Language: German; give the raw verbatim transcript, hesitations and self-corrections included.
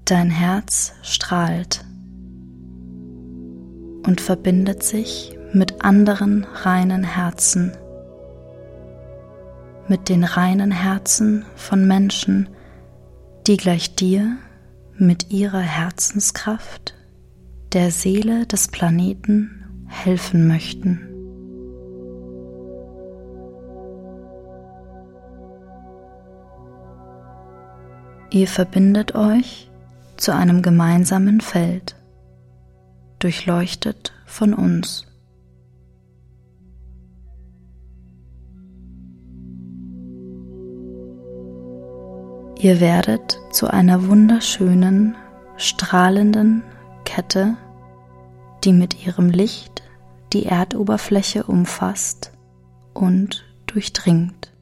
Dein Herz strahlt und verbindet sich mit anderen reinen Herzen, mit den reinen Herzen von Menschen, die gleich dir mit ihrer Herzenskraft der Seele des Planeten helfen möchten. Ihr verbindet euch zu einem gemeinsamen Feld, durchleuchtet von uns. Ihr werdet zu einer wunderschönen, strahlenden Kette, die mit ihrem Licht die Erdoberfläche umfasst und durchdringt.